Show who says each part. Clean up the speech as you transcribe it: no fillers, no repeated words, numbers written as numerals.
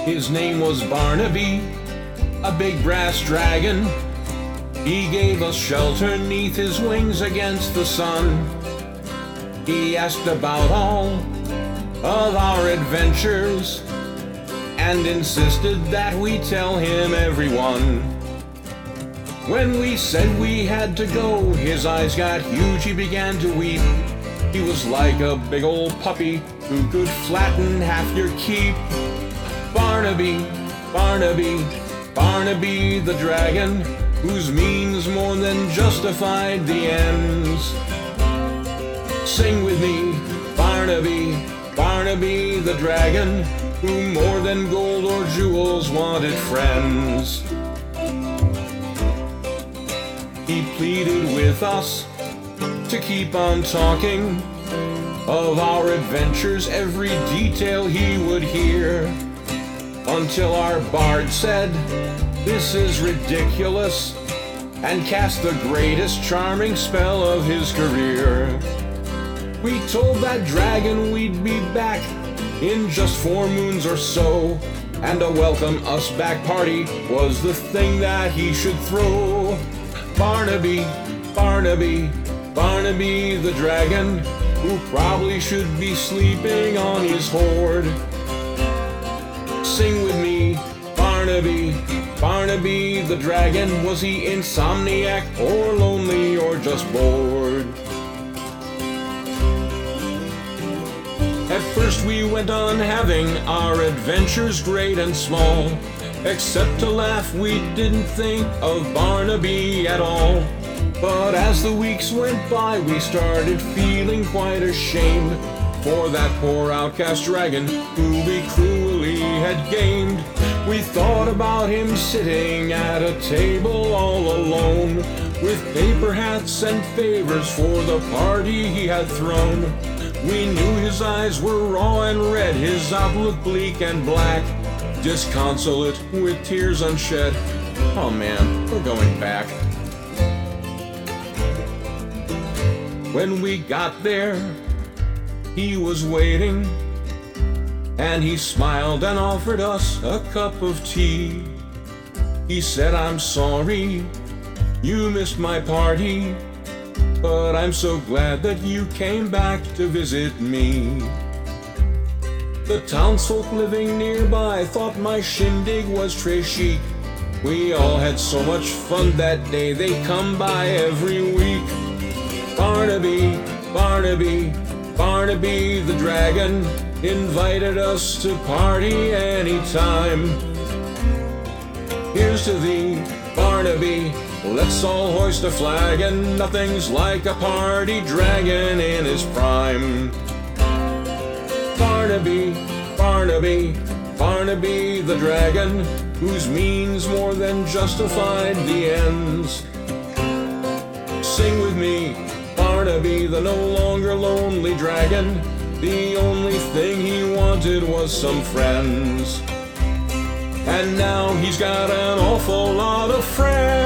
Speaker 1: His name was Barnaby, a big brass dragon. He gave us shelter neath his wings against the sun. He asked about all of our adventures and insisted that we tell him every one. When we said we had to go, his eyes got huge, he began to weep. He was like a big old puppy who could flatten half your keep. Barnaby, Barnaby, Barnaby the dragon, whose means more than justified the ends. Sing with me, Barnaby, Barnaby the dragon, who more than gold or jewels wanted friends. He pleaded with us to keep on talking of our adventures, every detail he would hear, until our bard said, "This is ridiculous," and cast the greatest charming spell of his career. We told that dragon we'd be back in just 4 moons or so, and a welcome us back party was the thing that he should throw. Barnaby, Barnaby, Barnaby the dragon, who probably should be sleeping on his hoard. Sing with me, Barnaby, Barnaby the dragon, was he insomniac or lonely or just bored? At first we went on having our adventures great and small, except to laugh we didn't think of Barnaby at all. But as the weeks went by we started feeling quite ashamed for that poor outcast dragon who we cruelly had gamed. We thought about him sitting at a table all alone, with paper hats and favors for the party he had thrown. We knew his eyes were raw and red, his outlook bleak and black, disconsolate with tears unshed. Oh man, we're going back. When we got there, he was waiting, and he smiled and offered us a cup of tea. He said, "I'm sorry you missed my party, but I'm so glad that you came back to visit me." The townsfolk living nearby thought my shindig was très chic. We all had so much fun that day, they come by every week. Barnaby, Barnaby, Barnaby the dragon invited us to party anytime. Here's to thee, Barnaby, let's all hoist a flag, and nothing's like a party dragon in his prime. Barnaby, Barnaby, Barnaby the dragon, whose means more than justified the ends. Sing with me, Barnaby the no longer lonely dragon, the only thing he wanted was some friends. And now he's got an awful lot of friends.